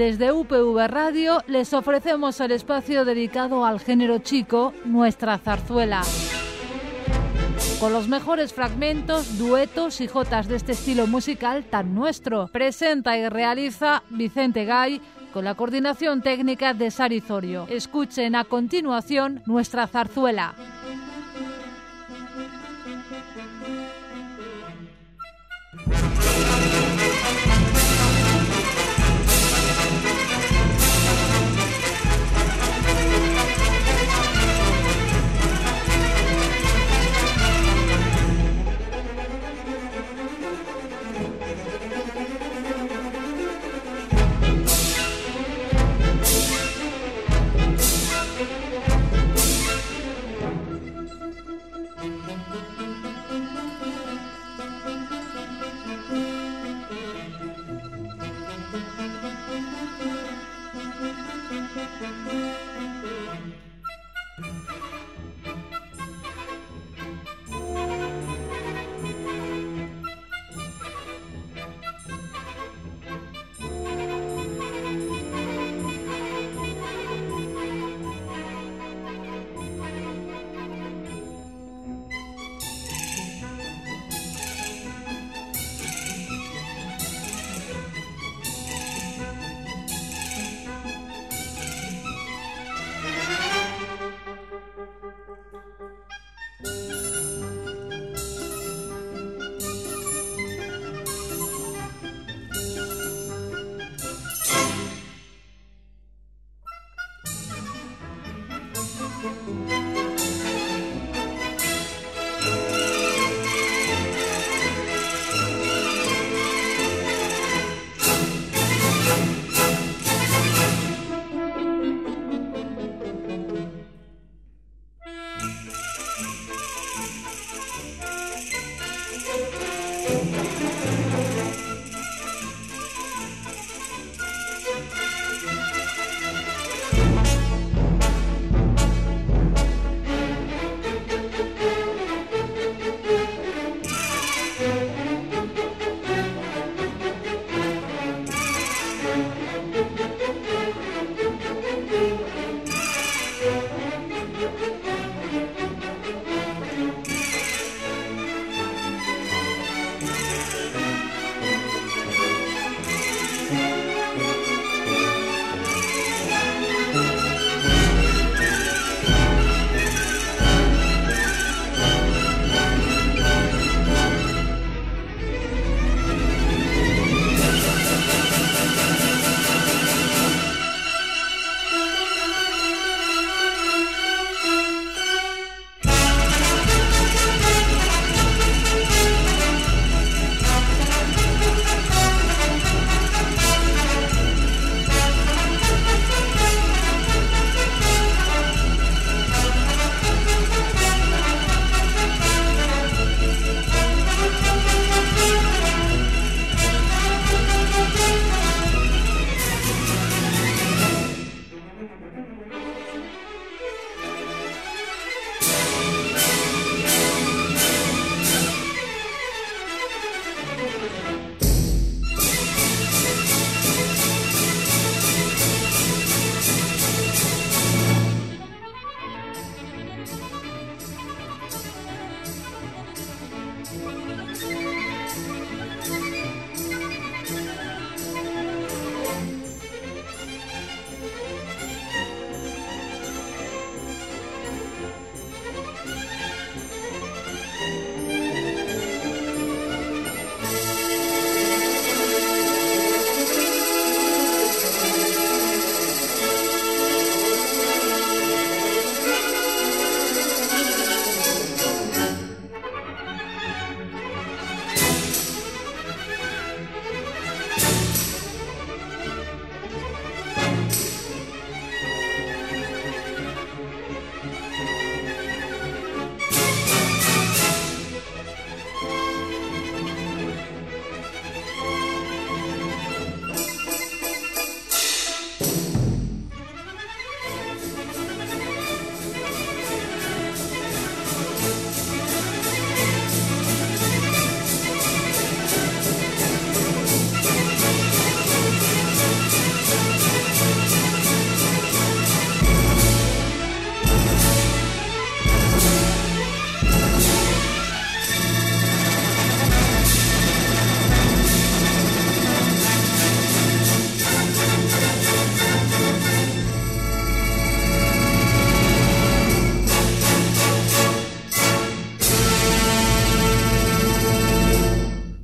Desde UPV Radio les ofrecemos el espacio dedicado al género chico, Nuestra Zarzuela. Con los mejores fragmentos, duetos y jotas de este estilo musical tan nuestro. Presenta y realiza Vicente Gay con la coordinación técnica de Sari Zorio. Escuchen a continuación Nuestra Zarzuela.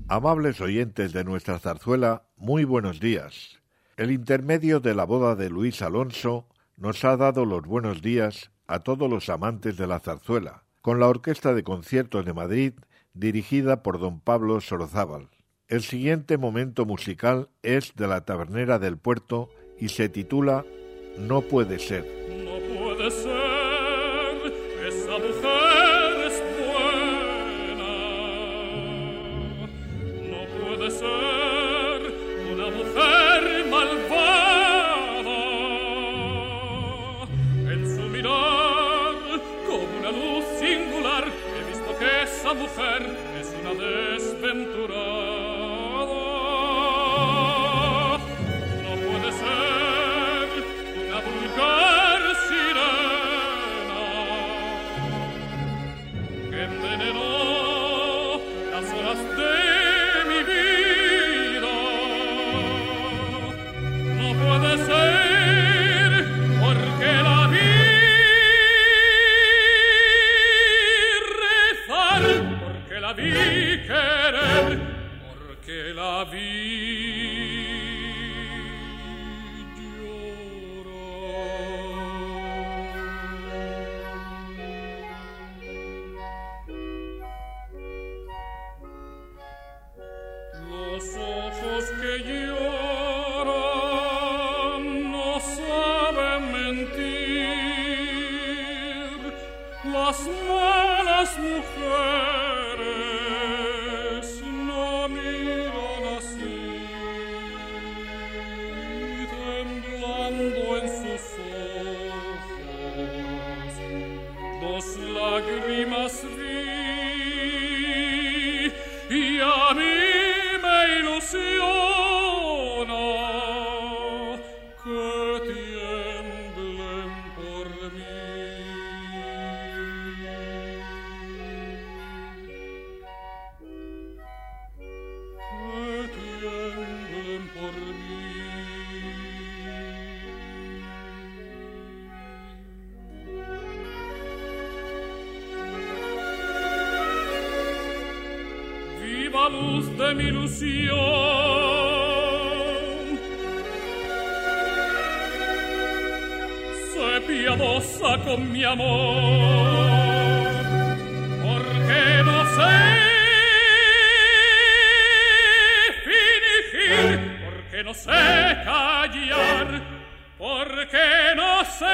Amables oyentes de nuestra zarzuela, muy buenos días. El intermedio de la boda de Luis Alonso nos ha dado los buenos días a todos los amantes de la zarzuela, con la Orquesta de Conciertos de Madrid, dirigida por don Pablo Sorozábal. El siguiente momento musical es de La Tabernera del Puerto y se titula No puede ser. No puede ser, esa mujer es buena. No puede ser una mujer malvada. En su mirar, como una luz singular, he visto que esa mujer es una desventurada. No puede ser una vulgar sirena que envenenó las horas de mi vida. No puede ser porque la vi rezar, porque la vi querer, porque la vi llorar. Los ojos que lloran no saben mentir. Las malas mujeres no miran así, temblando en sus ojos dos lágrimas vi, y a mí me ilusiona que tiemblen por mí. Que tiemblen por mí. Viva luz de mi ilusión, sé piadosa con mi amor, porque no sé fingir, porque no sé callar, porque no sé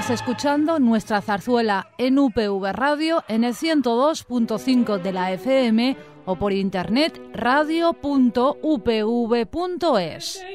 Estás escuchando Nuestra Zarzuela en UPV Radio en el 102.5 de la FM o por internet radio.upv.es.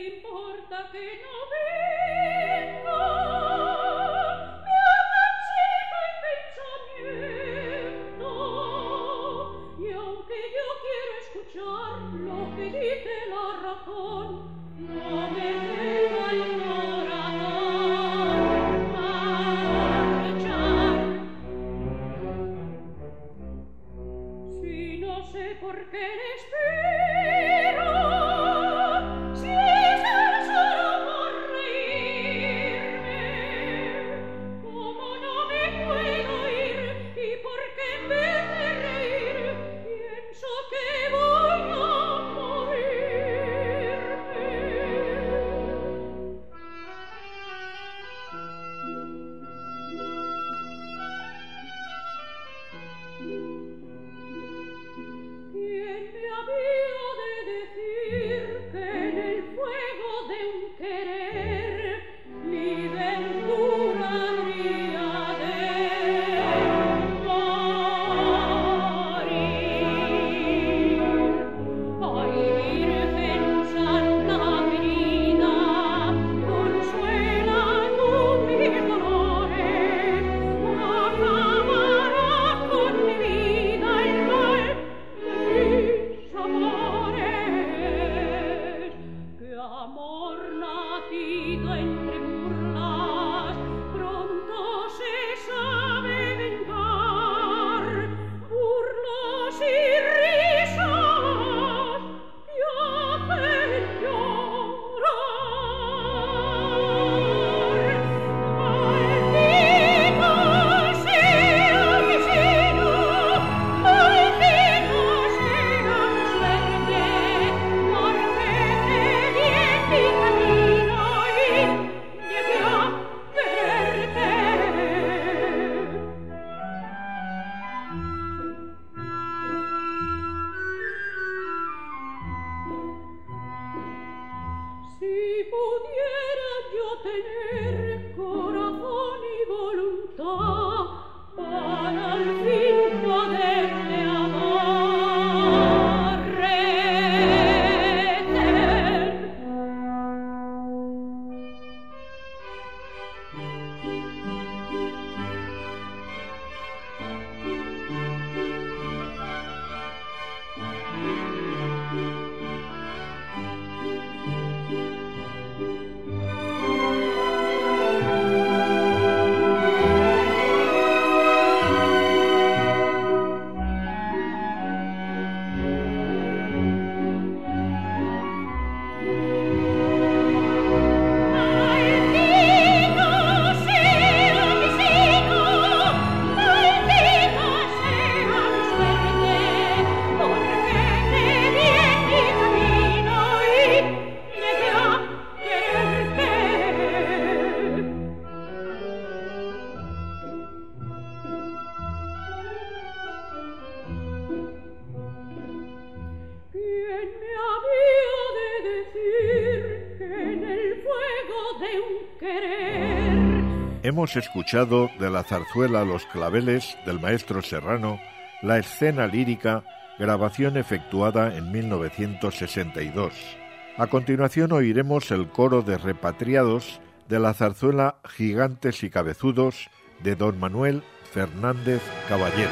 Hemos escuchado de la zarzuela Los Claveles del maestro Serrano la escena lírica, grabación efectuada en 1962. A continuación oiremos el coro de repatriados de la zarzuela Gigantes y Cabezudos de don Manuel Fernández Caballero.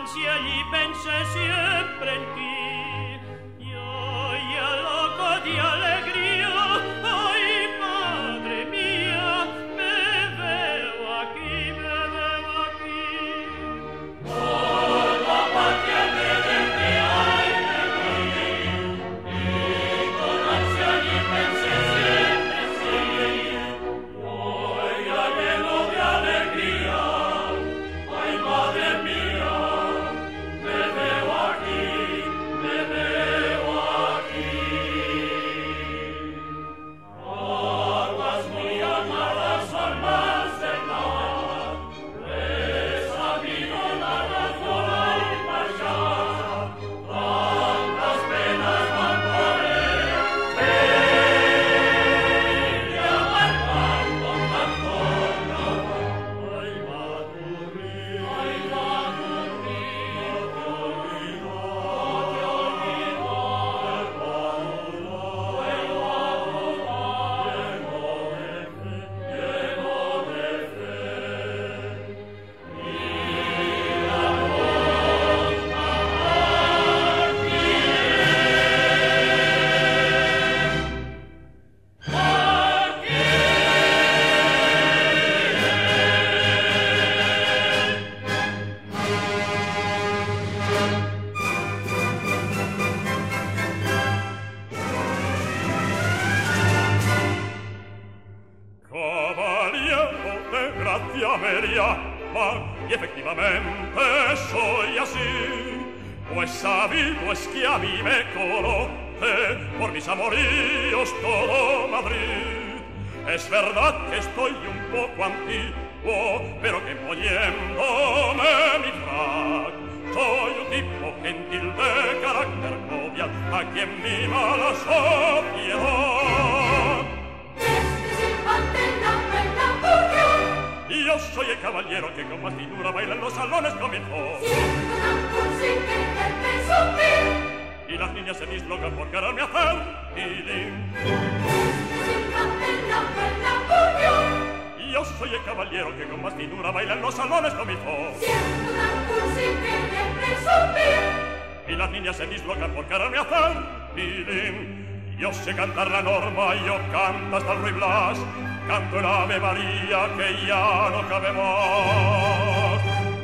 si allí pensé siempre en ti. Yo ya loco de alegría, ay, madre mía, me veo aquí, me veo aquí. Por la patria que de mí hay de morir, y con ansia allí pensé siempre en ti. Yo ya lleno de alegría, ay, madre mía, me veo aquí, me veo aquí. Aguas muy amadas son más de mar, he sabido la razón y pasar, tantas penas van por ella, marcando tanto no. Ay, va a dormir, ay, va a dormir, no te olvido, caballero de gracia media, y efectivamente soy así, pues sabido es que a mí me conoce por mis amoríos todo Madrid. Es verdad que estoy un poco antiguo, pero que poniéndome mi frac, soy un tipo gentil de carácter jovial, a quien mima la sociedad. Yo soy el caballero que con más finura baila en los salones comenzó. Y las niñas se dislocan por quererme hacer tilín. Yo soy el caballero que con más finura baila en los salones comenzó. Y las niñas se dislocan por quererme hacer tilín. Yo sé cantar la norma, yo canto hasta el Ruy Blas, canto el Ave María que ya no cabe más.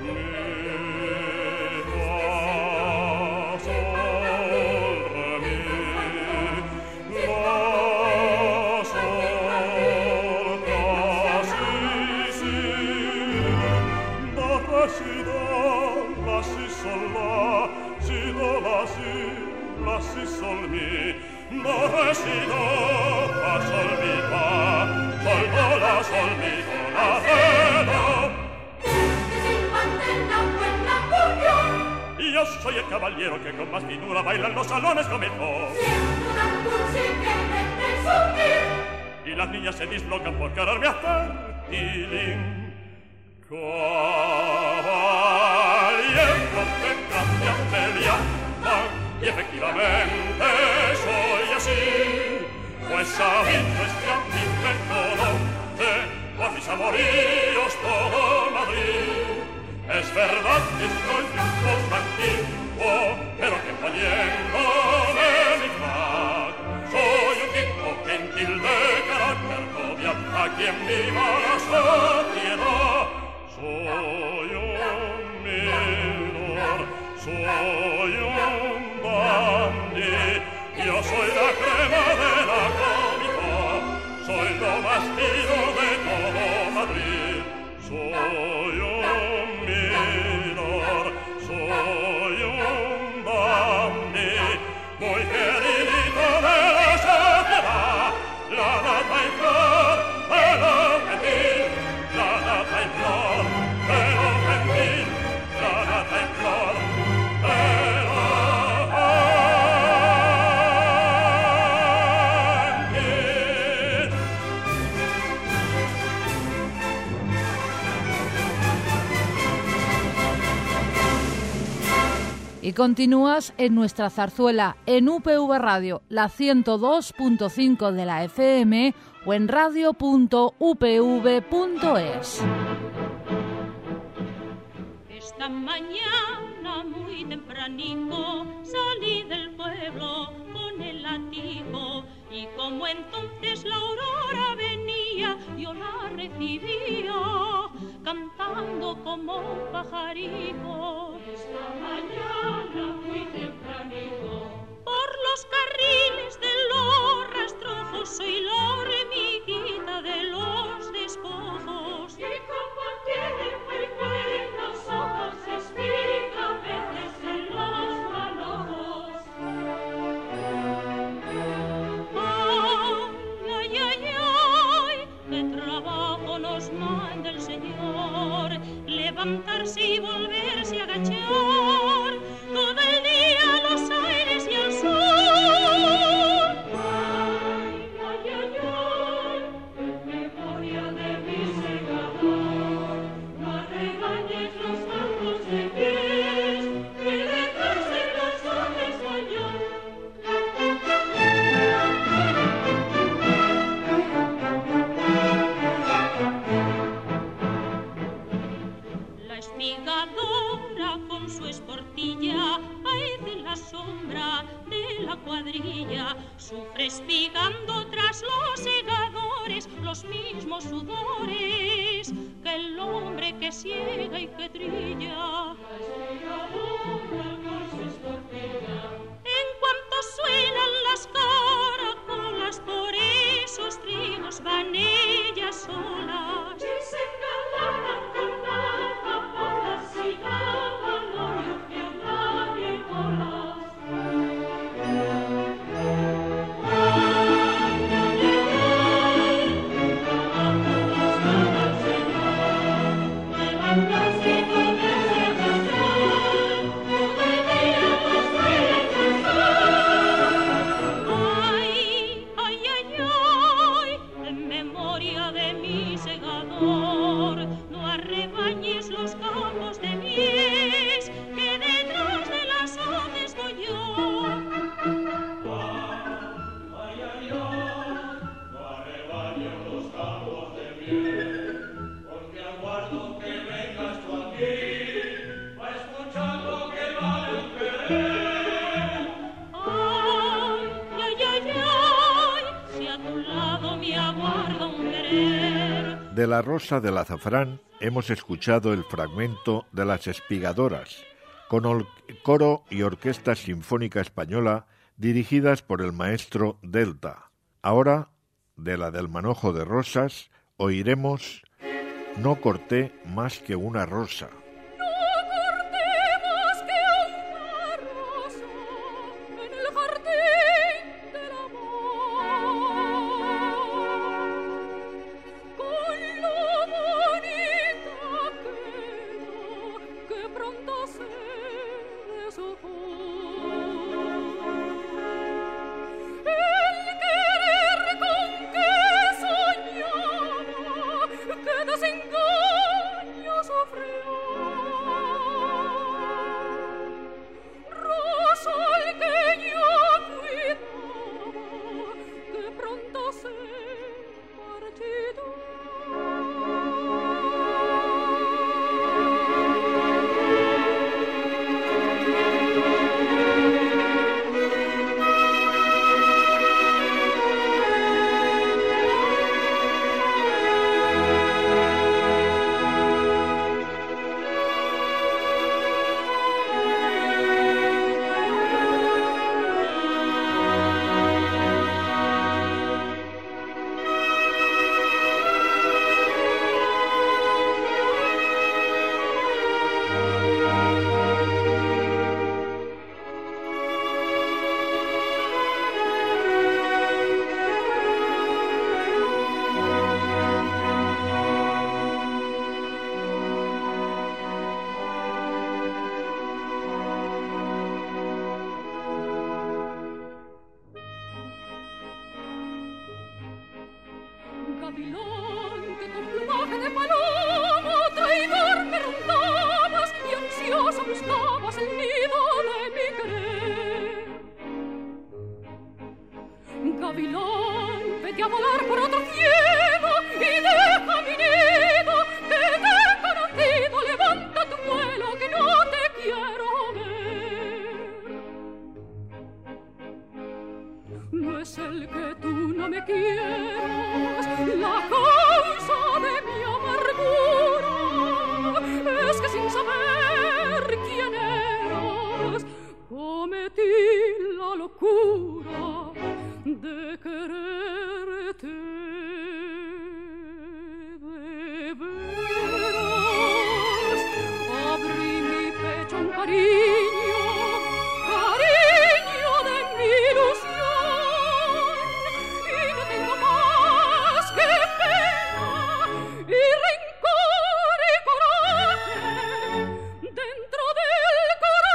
Mi, fa, sol, re, mi, la, sol, la, si, si, da, re, si, da, la, si, sol, la, si, do, la, si, la, si, sol, mi. Do, re, si, do, fa, sol, mi, fa, sol, do, la, sol, mi, do, la, re, do. Yo soy el caballero que con más finura baila en los salones comenzó. Y las niñas se dislocan por quererme hacer tilín. Caballero de gracia media, y efectivamente soy así, pues sabido es que a mí me conoce por mis amoríos todo Madrid. Es verdad que estoy un poco antiguo, pero que poniéndome mi frac, soy un tipo gentil de carácter jovial, a quien viva la sociedad. Soy un minor, soy un dandy, yo soy la crema de la comida, soy lo más fino de todo Madrid. Soy un minor, soy un dandy, muy queridito de la sociedad, la nata y flor de lo gentil, la nata y flor de lo gentil, la nata y flor de lo Y continúas en nuestra zarzuela en UPV Radio, la 102.5 de la FM o en radio.upv.es. Esta mañana muy tempranito salí del pueblo con el latigo y como entonces la aurora venía, yo la recibía cantando como un pajarito. Esta mañana muy tempranito por los carriles de los rastrojos soy la hormiguita de los despojos. Y como tiene muy buenos ojos, espiga a veces en los manojos. Ay, ay, ay, ay, qué trabajo nos manda el Señor, levantarse y volverse a agachar, todo el día los aires y el sol. Ay, ay, ay, ay, en memoria de mi segador, no arrebañes los campos de pies, que detrás de los hombres soy yo. La espigadora con su esportilla hay de la sombra de la cuadrilla, sufre espigando tras los segadores los mismos sudores que el hombre que ciega y que trilla. La espigadora con su esportilla, en cuanto suenan las caracolas, por esos trigos van ellas solas y se engalanan con nada por las cigarras, no y nadie colas. De La Rosa del Azafrán hemos escuchado el fragmento de Las Espigadoras, con el coro y orquesta sinfónica española dirigidas por el maestro Delta. Ahora, de la del Manojo de Rosas, oiremos No corté más que una rosa. Levanta tu vuelo saber quién eras, cometí la locura de quererte de veras. Abrí mi pecho un cariño de mi ilusión, y no tengo más que pena y rencor y coraje dentro del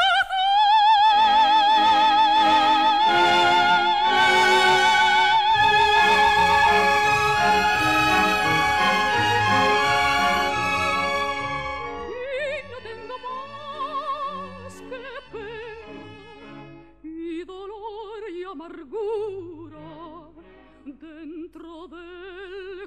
amargura dentro del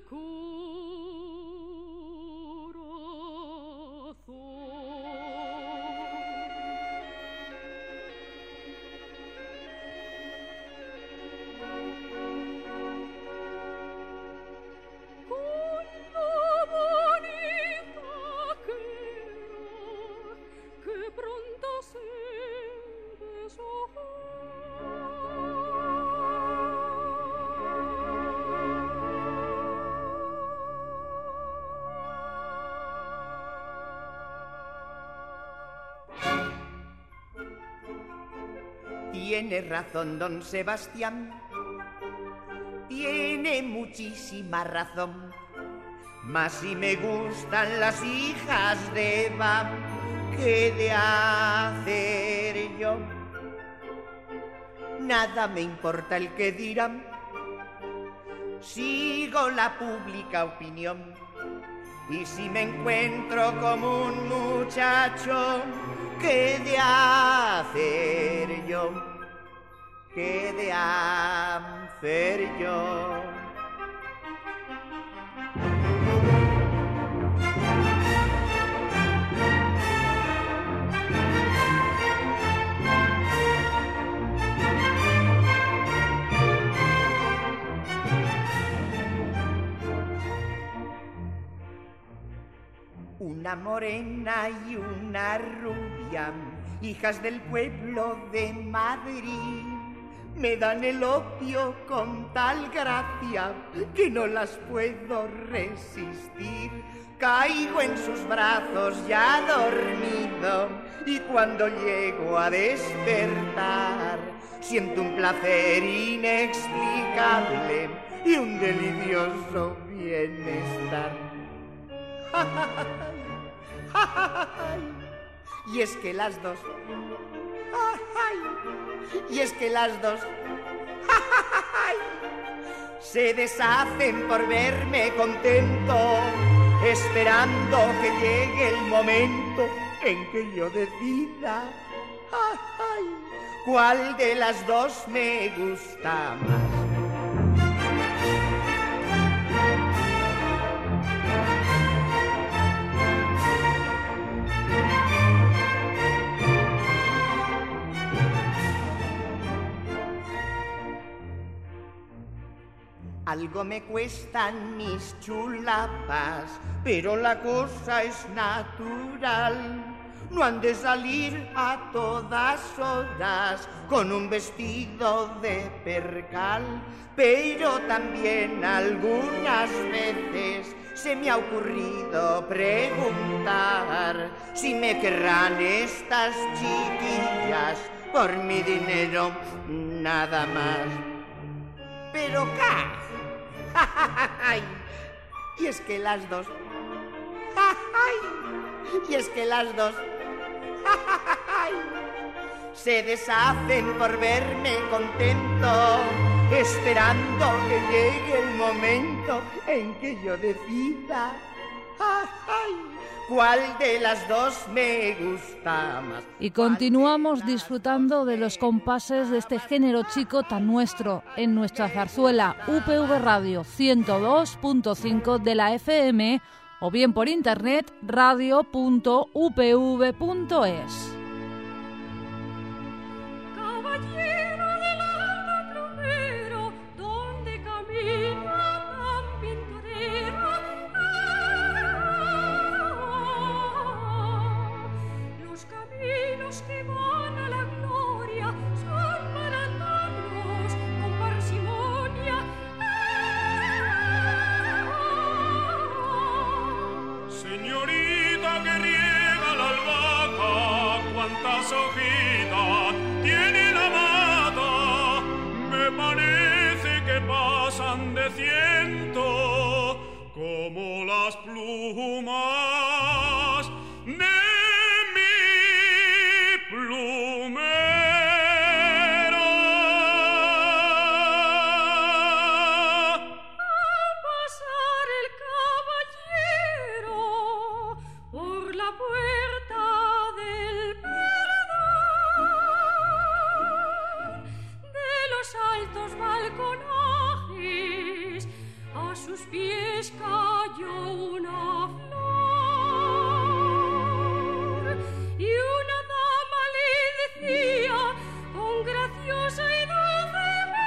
Tiene razón don Sebastián, tiene muchísima razón. Mas si me gustan las hijas de Eva, ¿qué de hacer yo? Nada me importa el que dirán, sigo la pública opinión. Y si me encuentro como un muchacho, ¿qué de hacer yo? ¿Qué de hacer yo? Una morena y una rubia, hijas del pueblo de Madrid, me dan el opio con tal gracia que no las puedo resistir. Caigo en sus brazos ya dormido y cuando llego a despertar siento un placer inexplicable y un delicioso bienestar. Y es que las dos, y es que las dos se deshacen por verme contento, esperando que llegue el momento en que yo decida cuál de las dos me gusta más. Algo me cuestan mis chulapas, pero la cosa es natural. No han de salir a todas horas con un vestido de percal, pero también algunas veces se me ha ocurrido preguntar si me querrán estas chiquillas por mi dinero nada más. Pero ¡ca! Y es que las dos, y es que las dos se deshacen por verme contento, esperando que llegue el momento en que yo decida cuál de las dos me gusta más. Y continuamos disfrutando de los compases de este género chico tan nuestro en nuestra zarzuela UPV Radio 102.5 de la FM o bien por internet radio.upv.es. hojitas tiene la mata, me parece que pasan de 100 como las plumas de mi plumero. Al pasar el caballero por la puerta del perdón, de los altos balconajes a sus pies cayó una flor y una dama le decía con graciosa y dulce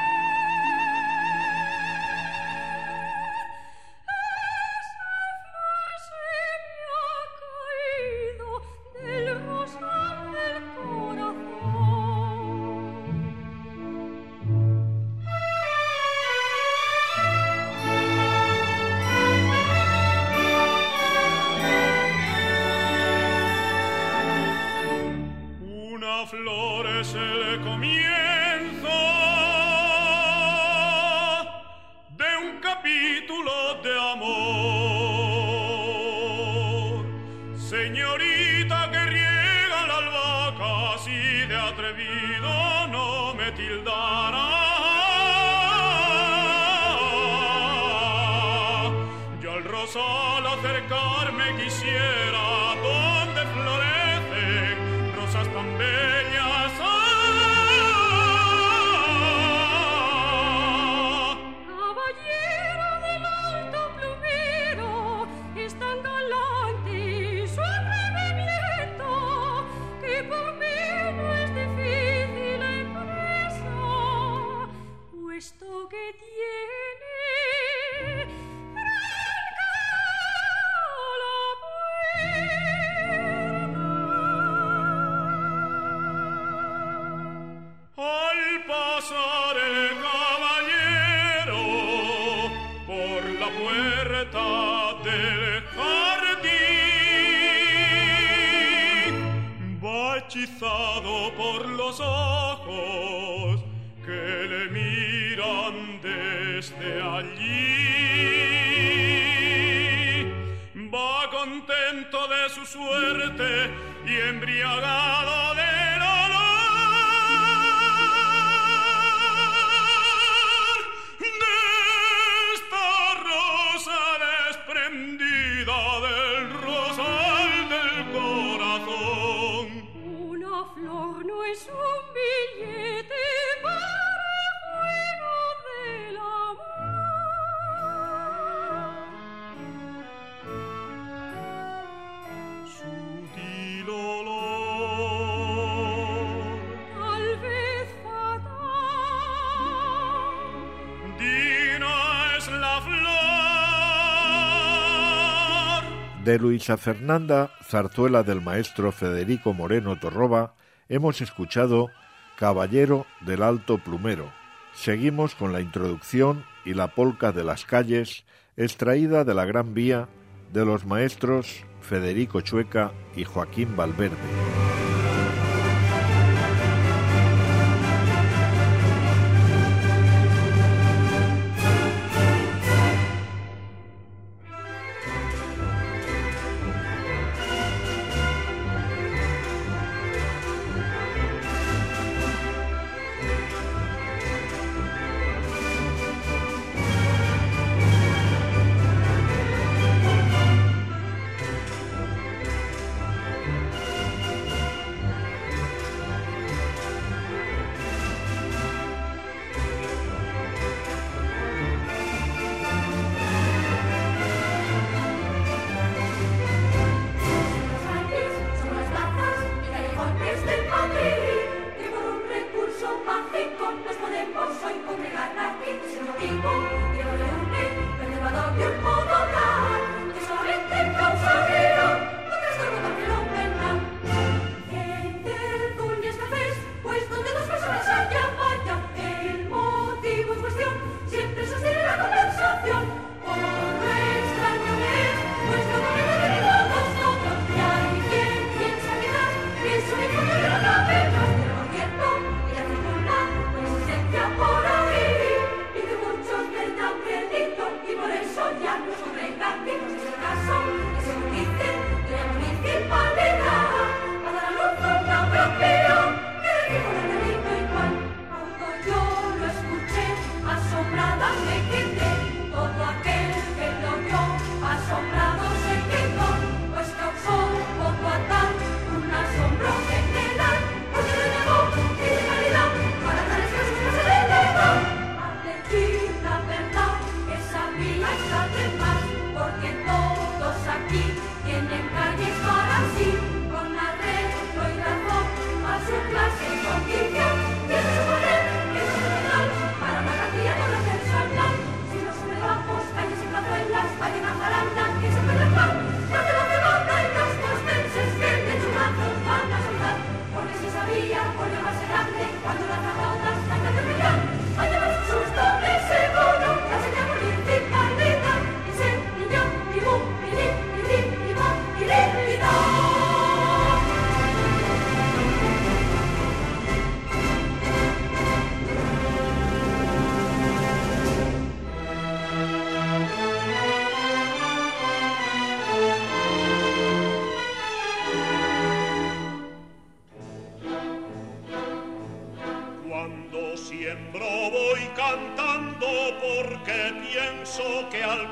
voz: esa flor se me ha caído del rosal del corazón. Una flor es el comienzo de un capítulo de amor. Señorita que riega la albahaca, si de atrevido no me tildará. Yo al rosal acercarme quisiera, donde florecen rosas tan bellas. Caballero del alto plumero, es tan galante su atrevimiento que por mí no es difícil la empresa, puesto que tiene franca la puerta. Al pasar el caballero por la puerta del jardín, va hechizado por los ojos que le miran desde allí. Va contento de su suerte y embriagado del olor de esta rosa desprendida del rosal del corazón. Una flor no es un billete para el juego del amor. Sutil olor, Tal vez fatal, Dina es la flor. De Luisa Fernanda, zarzuela del maestro Federico Moreno Torroba, hemos escuchado Caballero del Alto Plumero. Seguimos con la introducción y la polca de las calles, extraída de la Gran Vía de los maestros Federico Chueca y Joaquín Valverde. Gente siembro voy cantando porque pienso que al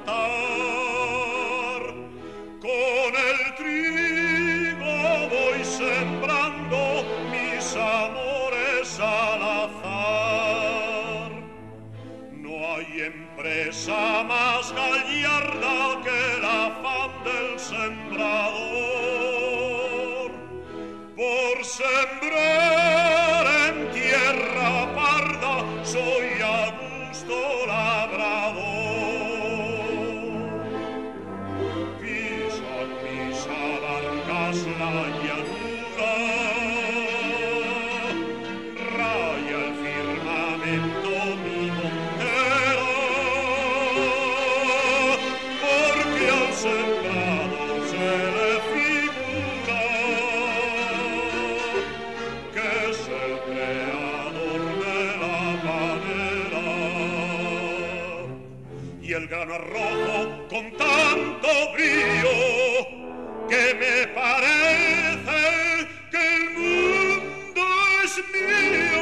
cantar con el trigo voy sembrando mis amores al azar. No hay empresa más gallarda que el afán del sembrador por sembrar en tierra parda. Soy a gusto labrador. Pisan mis abarcas la llanura, raya el firmamento mi montera, porque al sembrador se le figura que es el creador de la panera. Y el grano es rojo con tanto brillo que me parece que el mundo es mío.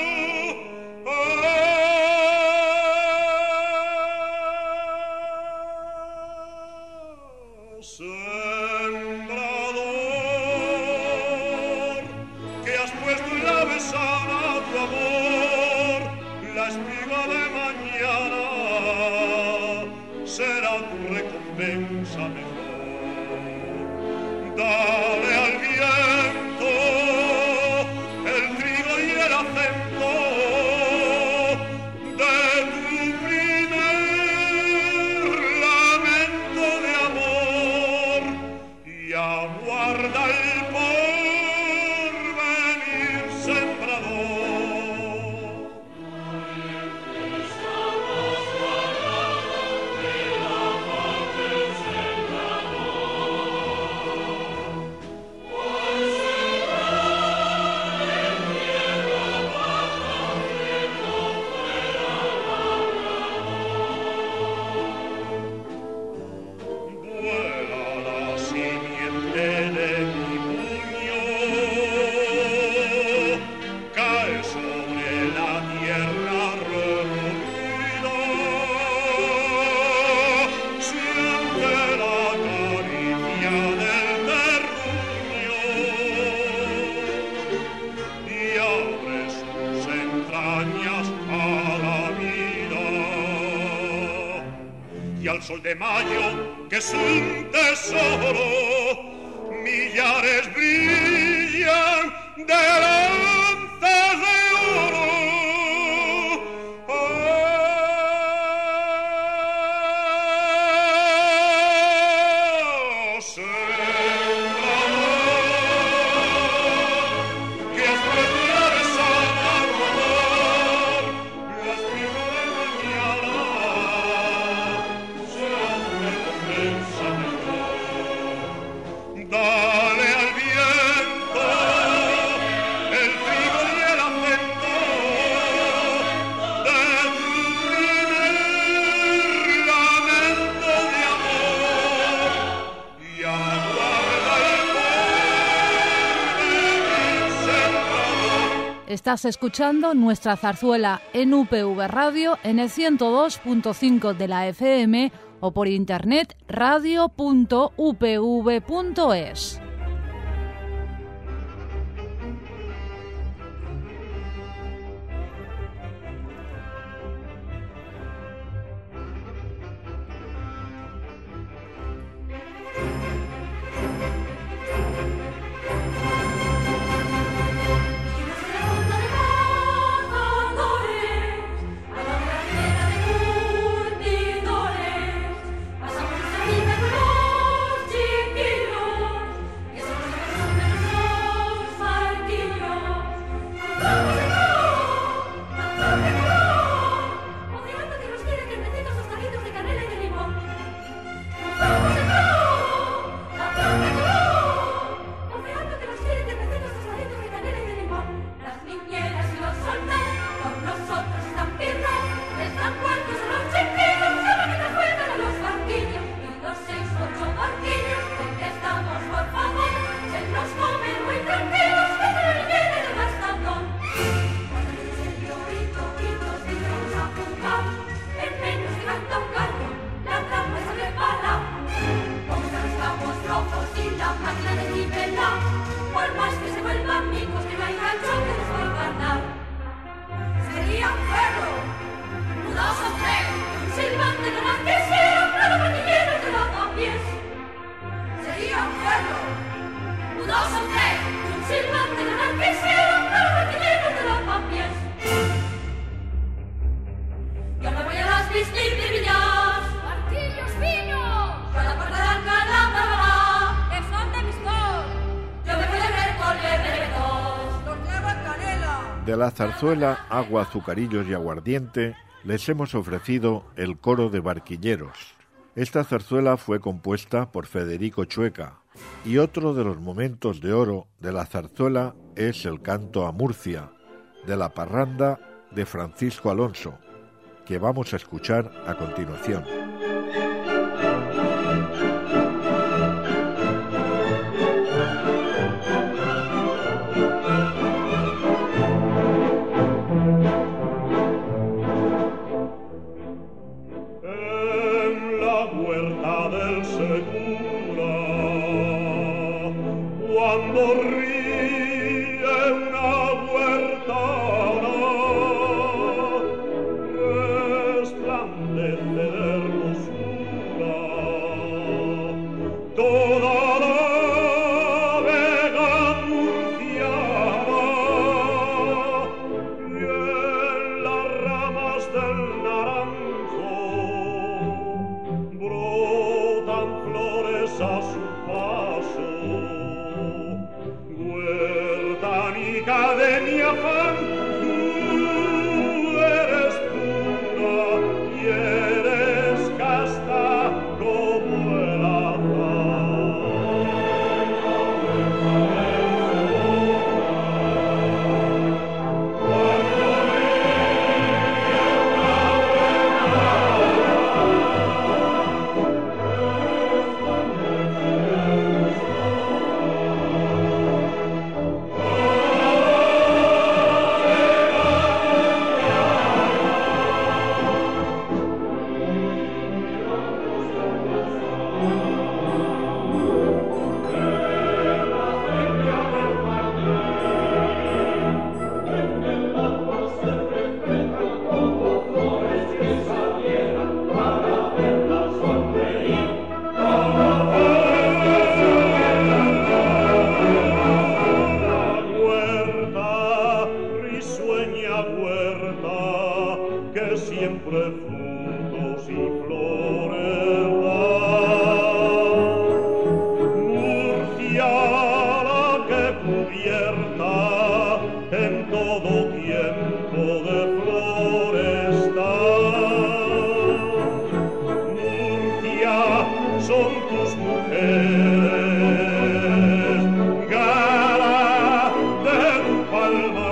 Sembrador, que has puesto en la besana tu amor, la espiga de mañana será tu recompensa mejor. Dale al viento el trigo y el acento de tu primer lamento de amor y aguarda el porvenir sembrador. Vuela la simiente de mi puño, cae sobre la tierra removida, siente la caricia del terruño y abre sus entrañas a la vida. Y al sol de mayo, que es un tesoro, millares brillan de lanzas de oro. Sembrador, que has puesto en la besana tu amor, la espiga de mañana será tu recompensa mejor. Dale al viento el trigo y el acento de tu primer lamento de amor y aguarda el porvenir sembrador. Estás escuchando nuestra zarzuela en UPV Radio en el 102.5 de la FM o por internet radio.upv.es. Pasamos la vida con los chiquillos De la zarzuela Agua, Azucarillos y Aguardiente les hemos ofrecido el coro de Barquilleros. Esta zarzuela fue compuesta por Federico Chueca y otro de los momentos de oro de la zarzuela es el canto a Murcia, de la parranda de Francisco Alonso, que vamos a escuchar a continuación. En la huerta del Segura, cuando ríe una huertana, resplandece de hermosura toda la vega murciana, y en las ramas del naranjo brotan flores a su paso. Huertanica de mi afán, tú eres pura y eres casta como el azar. Siempre frutos y flores da. Murcia la que cubierta en todo tiempo de flores está. Murcia son tus mujeres, gala de tu palmar.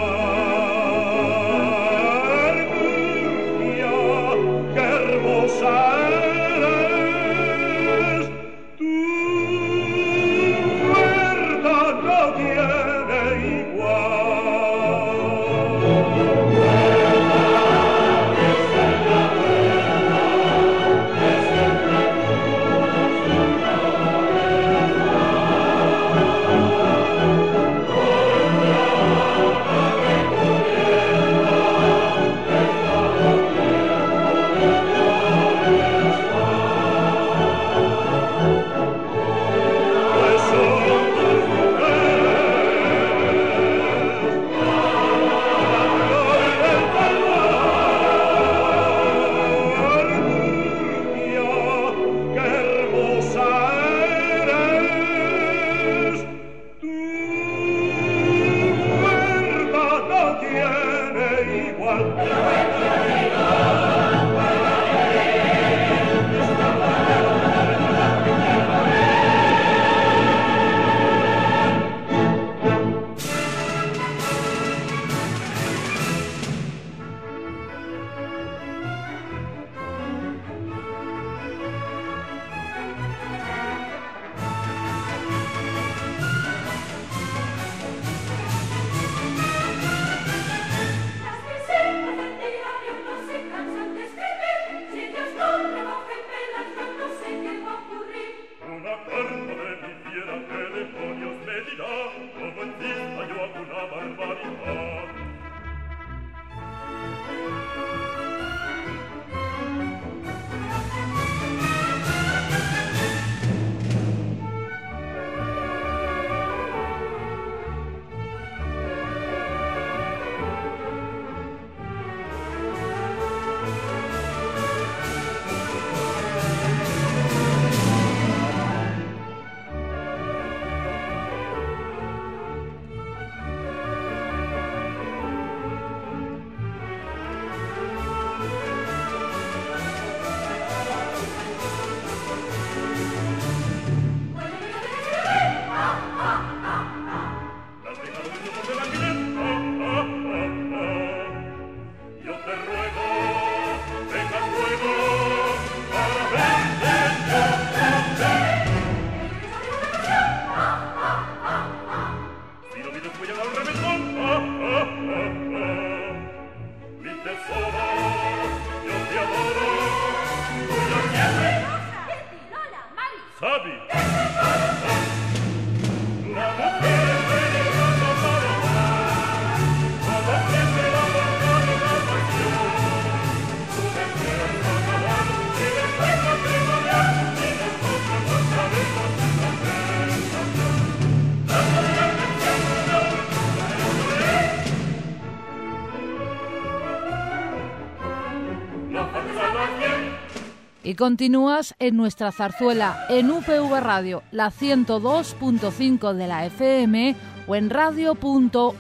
Y continúas en nuestra zarzuela en UPV Radio, la 102.5 de la FM o en radio.upv.es.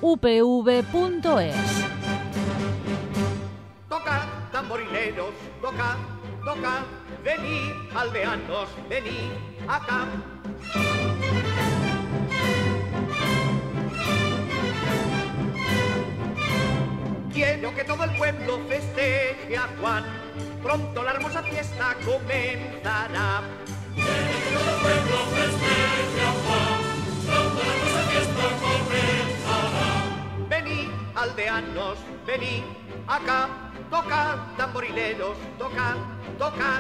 Toca, tamborileros, toca, toca, venid, aldeanos, venid acá. Quiero que todo el pueblo festeje a Juan, pronto la hermosa fiesta comenzará. Quiero que todo el pueblo festeje a Juan, pronto la hermosa fiesta comenzará. Venid, aldeanos, venid acá, toca, tamborileros, toca, toca.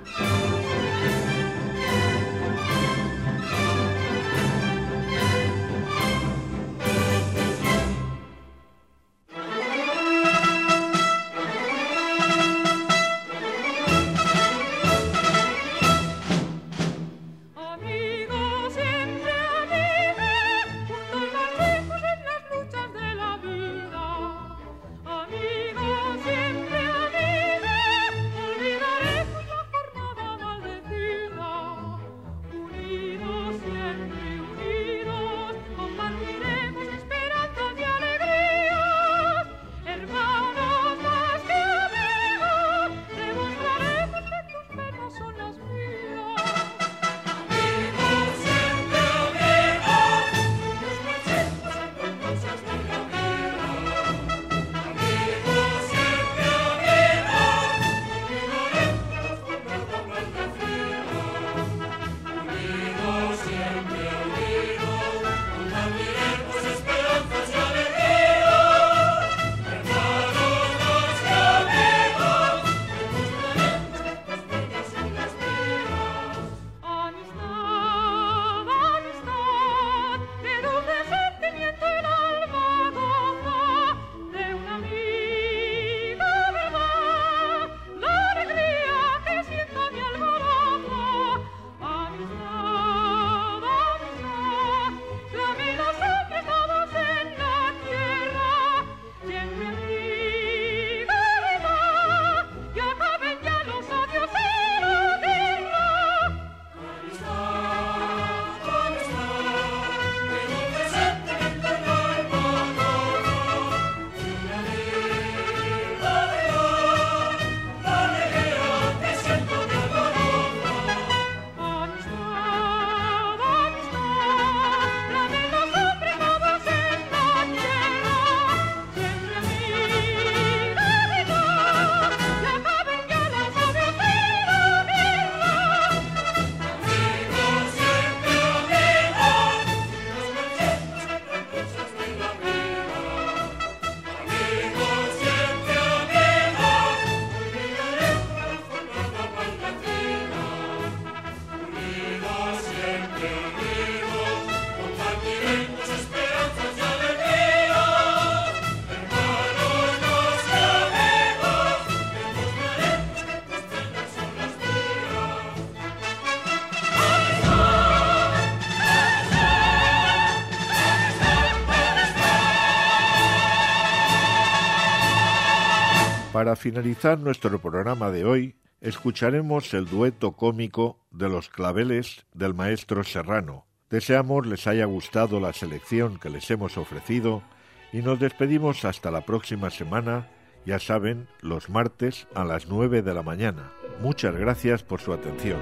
Para finalizar nuestro programa de hoy, escucharemos el dueto cómico de Los Claveles del maestro Serrano. Deseamos les haya gustado la selección que les hemos ofrecido y nos despedimos hasta la próxima semana, ya saben, los martes a las 9 de la mañana. Muchas gracias por su atención.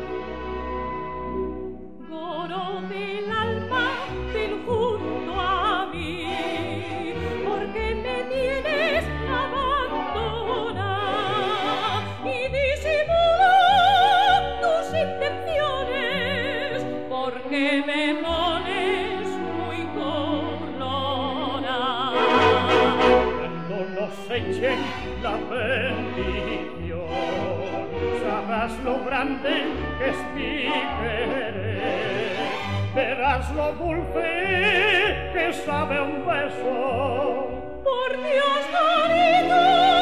Echen la bendición, sabrás lo grande que es mi querer, verás lo dulce que sabe un beso. Por Dios, marido,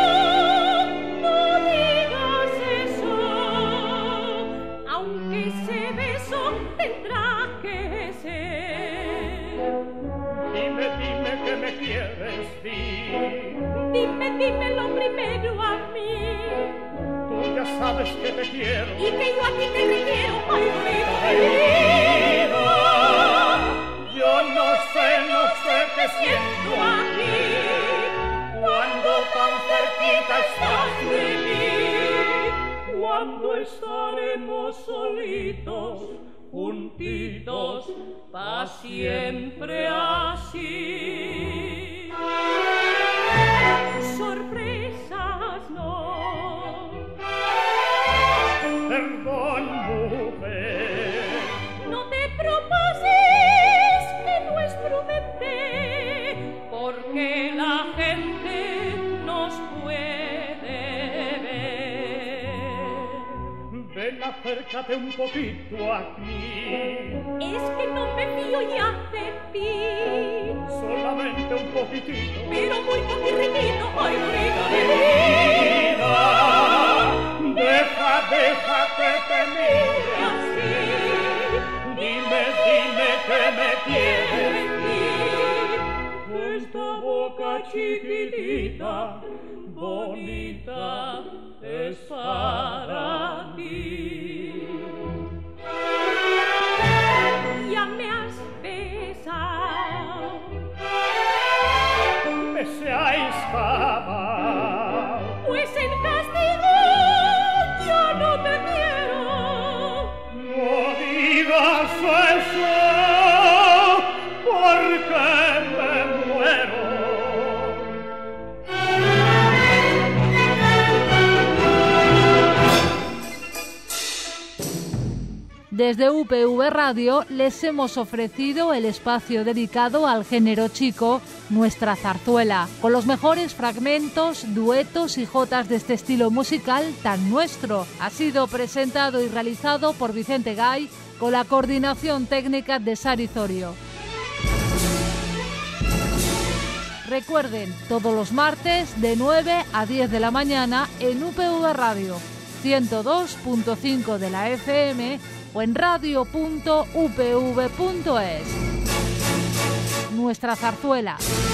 no digas eso, aunque ese beso tendrá que ser. Dime que me quieres, dímelo primero a mí. Tú ya ya sabes que te quiero y que yo a ti te requiero, ay, bonita vida. Yo no sé qué siento aquí cuando tan cerquita estás de mí. Cuando estaremos solitos, juntitos, pa' siempre así. sorpresas no. Perdón, mujer, No te propases que no es prudente, porque la gente nos puede ver. ven, acércate un poquito aquí. Es que no me fío ya de ti, Solamente un poquitito. pero muy poquitito, ay, bonita de Vida, deja que te mire así. Dime que me quieres. Esta boca chiquitita, bonita, es para ti. Ya me has besado, Me se ha escapado. pues en castigo yo no te quiero. No digas eso, porque me muero. Desde UPV Radio les hemos ofrecido el espacio dedicado al género chico, Nuestra Zarzuela, con los mejores fragmentos, duetos y jotas de este estilo musical tan nuestro. Ha sido presentado y realizado por Vicente Gay, con la coordinación técnica de Sari Zorio. Recuerden, todos los martes de 9 a 10 de la mañana en UPV Radio, 102.5 de la FM o en radio.upv.es. Nuestra Zarzuela.